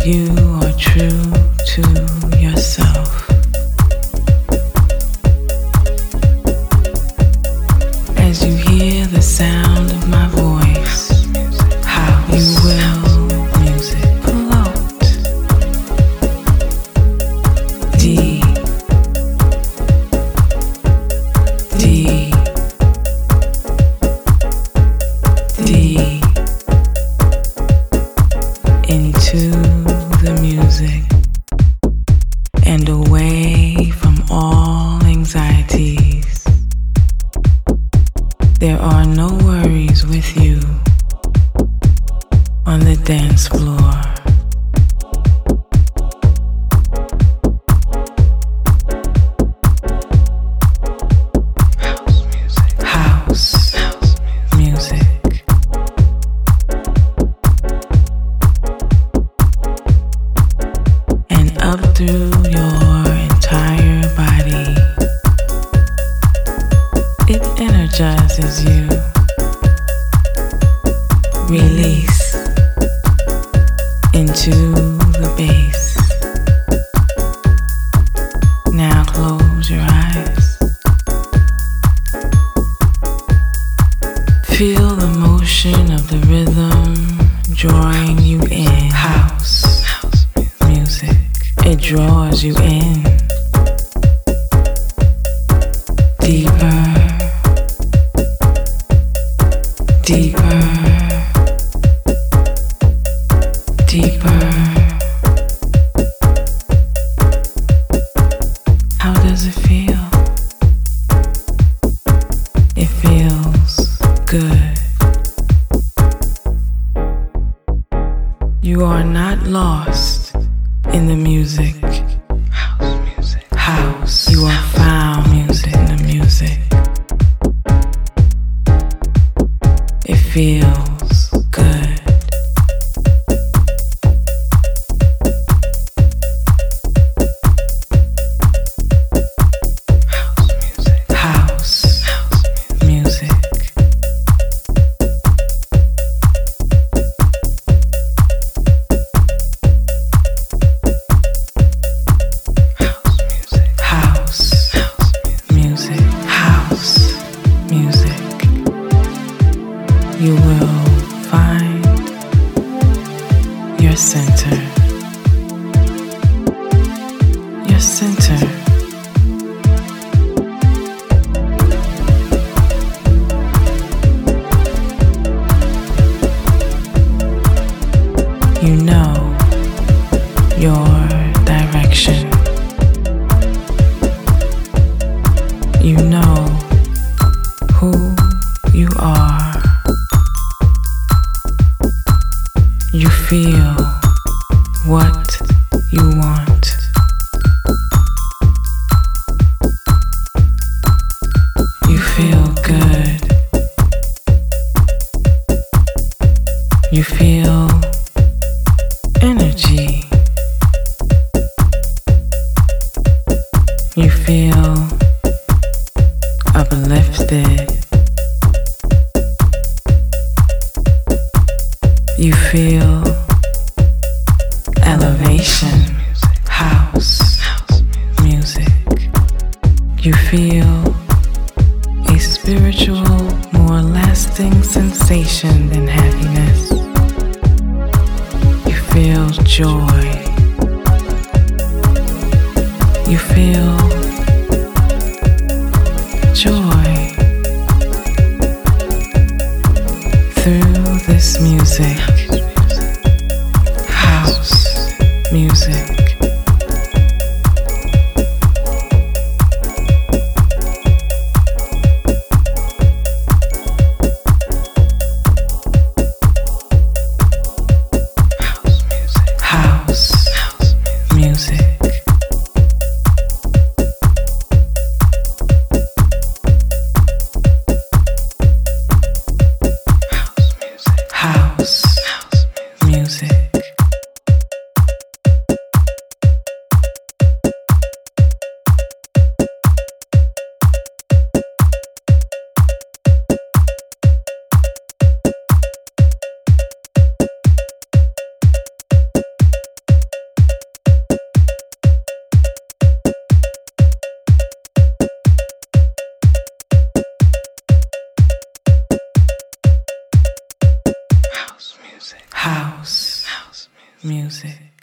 you are true to yourself. As you hear the sound of my voice, how you will music float deep, deep, deep into the music and away from all anxieties. There are no worries with you on the dance floor. House music. And up through your entire body, it energizes you. Release into the bass. Now close your eyes. Feel the motion of the rhythm drawing you in. House music. It draws you in. Deeper. Deeper, deeper. How does it feel? It feels good. You are not lost in the music. House music. House. You are found music in the music. It feels good. House music. House music. House music. You will find your center. Your center. You know your direction. You know who you are. You feel what you want. You feel good. You feel energy. You feel uplifted. You feel elevation. House music. You feel a spiritual, more lasting sensation than happiness. You feel joy. You feel joy through this music. House music. House music. House music. house music.